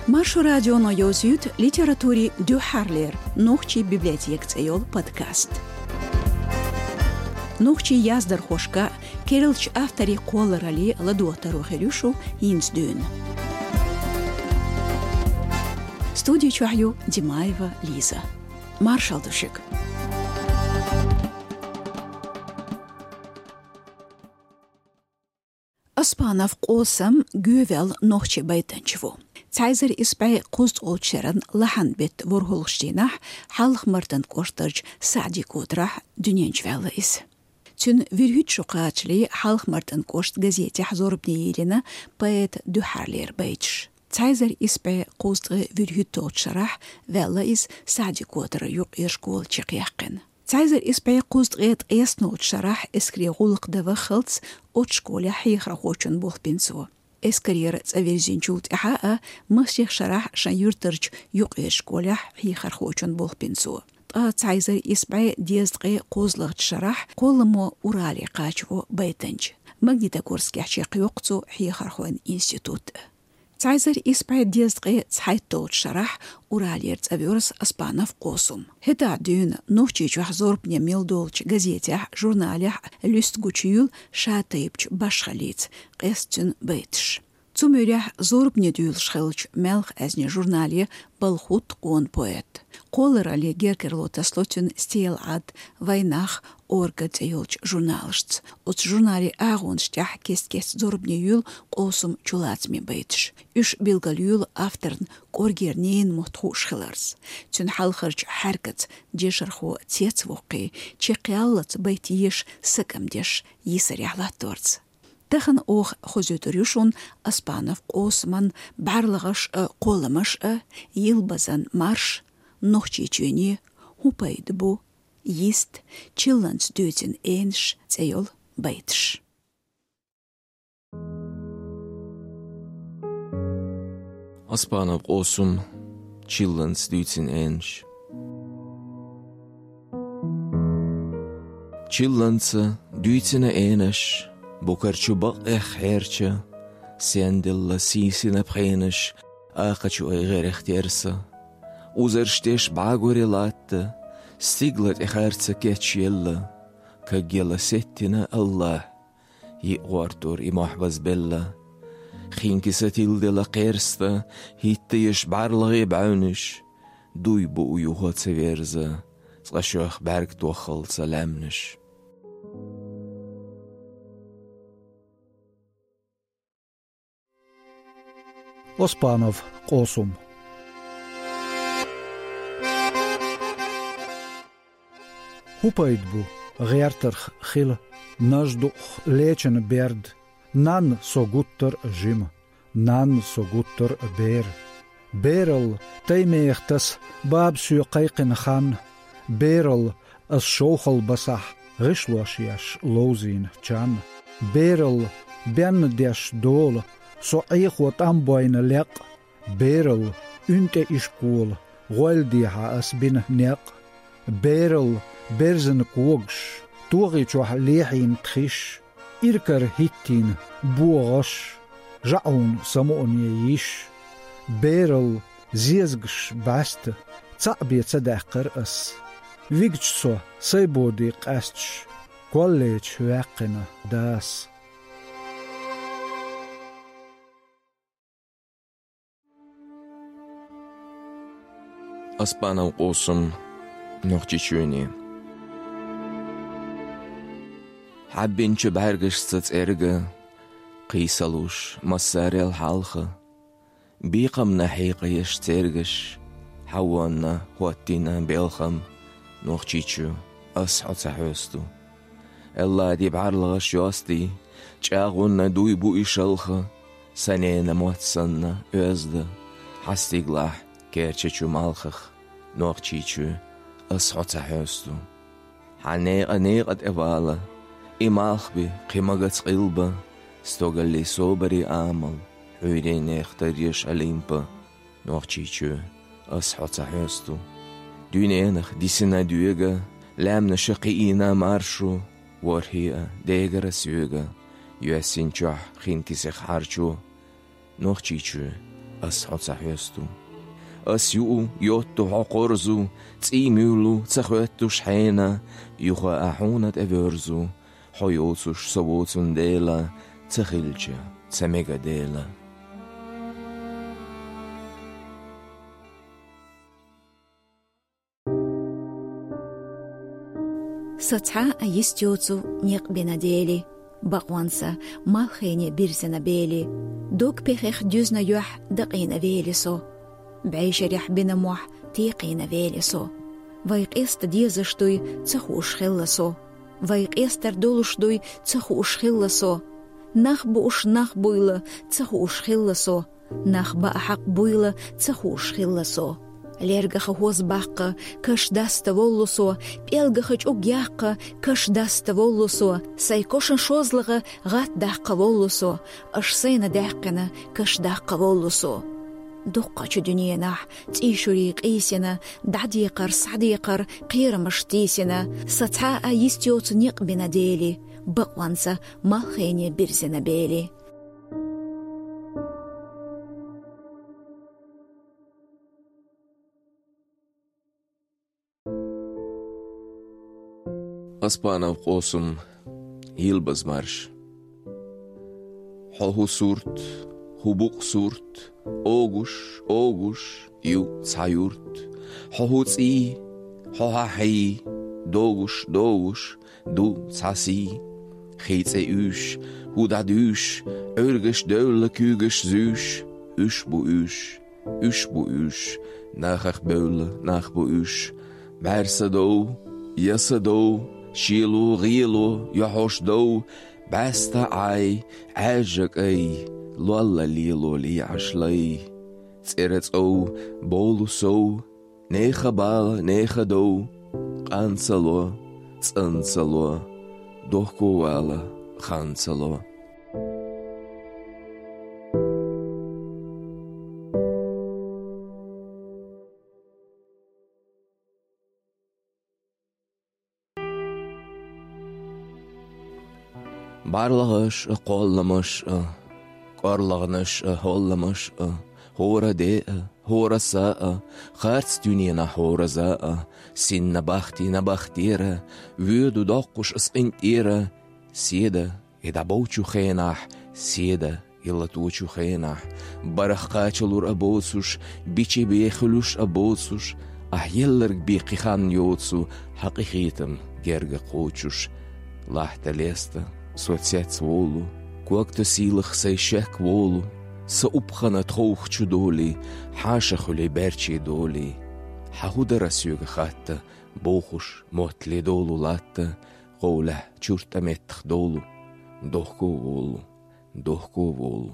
Маршу радионо ёзют литератури дюхарлер, нухчи библиотек цейол подкаст. Нухчи яздар хошка, керилч автори колорали ладуатару херюшу инсдюн. Студию чухаю Димаева Лиза. Маршал душик. Аспанов қосам гювел нохчи байтанчву. Цайзер испай қуст олчеран лахан бет ворхолштинах халх мартан коштарч сади котрах дюненчвелла ис. Тюн вирхют шуқачли халх мартан кошт газете хазорбни ирина поэт дюхарлер байтш. Цайзер испай қуст вирхют толчарах велла ис сади котра юқ иршкол чиқяқин. Цайзер испай қуст гет эснот шарах эскри гулq давахалц от школе хихра хочун бул пинсо. Эскрир цаверзинчулт иха масих шарах шаюртарч юқ школе хихра хочун бул пинсо. Цайзер испай дездгы қозлыгт шарах қолымо урали қачво байтанч. Магнитогорский чеқ юқцу хихра хон институт. Цайзер испай дездгы цайтолт шарах уралер цаверс Аспанов қосум. Хета дюн нухчи чухзорбне милдолч газетях, журналях люстгучуюл шатайпч башхалиц, қестюн бейтш. Цумюрях зорбне дюл шхелч мелх әзне журнале балхут қон поэт. Қолырали геркерлота слотюн стейл ад вайнах орга цейлч журналшц. От журнале ағонштях кест зорбне юл қосум чулацми бейтш. Үш билгалюл авторн коргернейн мотху шхеларс. Цюн халхарч харкац дешарху цецвоқи, чеқиаллац бейтиеш сыкамдеш есаряхлаторц. Тахын ох хозютурюшун Аспанов қосман барлығыш қолымыш елбазан марш, нохчи чуйни, хупайды бу, ест, чилланс дютин энш, цейол байтш. Аспанов қосум, чилланс дютин энш. Чилланса дютина энш, Букарчу бақ херча, сендилла сисина пхейнаш, ақачу айғер эхтерса. Узарштеш багури латта, стиглат эхарца кетчелла, кагела сеттина Аллах, иғвартур и махбаз белла. Хинкиса тилдела қерста, хиттейш барлығы бәуниш, дуй бу уюха цеверза, сғашуах бәрг туахал саламниш. Аспанов қосум. Хупайдбу ғертарх хил наждух лечен берд, нан согуттар жим, нан согуттар бер. Берл таймеехтас баб сүйқайқин хан, берл ас шоухал басах ғишлуашияш лоузин чан. Берл бен деш дол, صعيخ وطنبوين لق بيرل انت اشكول غولدي حاس بين نق بيرل بيرزن قوغش توغي چوح ليحين تخش إركر هيتين بوغش جعون سمون ييش بيرل زيزغش باست تعبي تدقر اس ويجتسو سيبودي قاستش كوليج واقنا داس Аспанов қосым, нохчи чуйни. Хаббинчу бәргішсіц әргі, қисалуш, массарел халқы. Биқам нахиқы еш тергіш, хауанна, хуаттина белхам, нохчи чу, асхоца хөсту. Элла ди барлығыш ясти, чағунна дуй бу ишалқы, санейна муатсанна өзді, хастиглах, كيرتشو مالخخ نوغتشيتشو أصحوتا حوستو حنيقة إبالا إمالخبي قيمغت قلبا ستوغلي صوبري آمل حويرين يختريش أليمبا نوغتشيتشو أصحوتا حوستو دونينخ ديسنا دوغا لامنا شقينا مارشو ورهيئة ديغر سيوغا يوسين جوح خين كيسيخ حارشو نوغتشيتشو أس حصحيستو أس يو يوتو حقرزو تيميولو تخوتو شحينا يخا أحونة أفرزو حيوتوش سووتون ديلا تخيلجا تميغا ديلا Сатха аистёцу нек бенадели, бақванса малхене бирсена бели, док пехех дюзна юх дaqina велисо, بعيشريح بنموح تيقين فيلسو ويق است ديزشتوي تخوش خلصو ويق استر دولشتوي تخوش خلصو نخبوش نخبويلا تخوش خلصو نخبا حق بويلا تخوش خلصو ليرغخ هوز باقا كش داست ولوسو بيلغخ اوغياقا كش داست ولوسو سايكوشن شوزلغا غات داقا ولوسو اش سينا داقنا كش داقا ولوسو دقة دنيانح تيشوري قيسنا دعديقر صعديقر قير مشتيسنا سطحاء يستيوت نيق بناديلي بقوانسا مالخيني برزنا بيلي أسبانا وقوسم يلبز مرش حلو سورت هبوق سورت أوغوش يو تسايورت حوهوت حوها حي دوغوش دو تساسي خيت ايوش هودا دوش örgüş dölle kügüş züş üş bu üş nachach bölle nach bu üş mersa do yasa do shilu gilo yahosh do basta ay ajak ay لولا ليلو لي عشلي تيرت او بولو سو نيخا بالا نيخا دو قانسلو تسنسلو دوخكو والا خانسلو بارلغش قولمش Qarlağınış, hollamış, hora de, hora sa, xarts dünyana hora za, sinna baxtira, vüdu doqqush isqintira, sida, edabouchu xenah, sida, illatuchu xenah, baraqachulur abotsush, bichi bekhulush abotsush, ahyellerg biqixan yotsu, haqiqitim gerge qochush, lahta lesta, sotsets volu, Куакта силах сайшек волу, са упхана тхоухчу доли, хаша хули берчи доли. Хахуда расюга хатта, бохуш, мотли долу латта, гола чурта метх долу, дохко волу.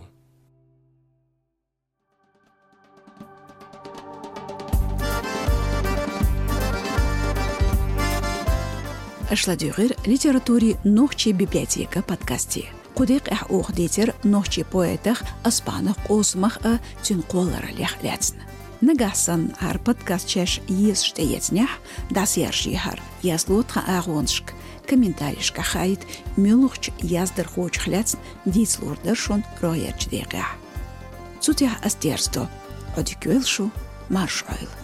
Ашладюгер литератури нохчи библиотека подкасти. قديق أوخ ديتر نوشي بويتخ أسبانخ قوسمخ تنقولر ليخ لاتن نجحسن هر بودكاست شاش يسشتيتنح داس يرشيهر يزلوت أغونشك كمنتاريش كخايت ملوخش يزدر خوش خلاتن ديس لوردرشون رويرش ديقع تسوتيح أستيرستو أديكويلشو مارشويل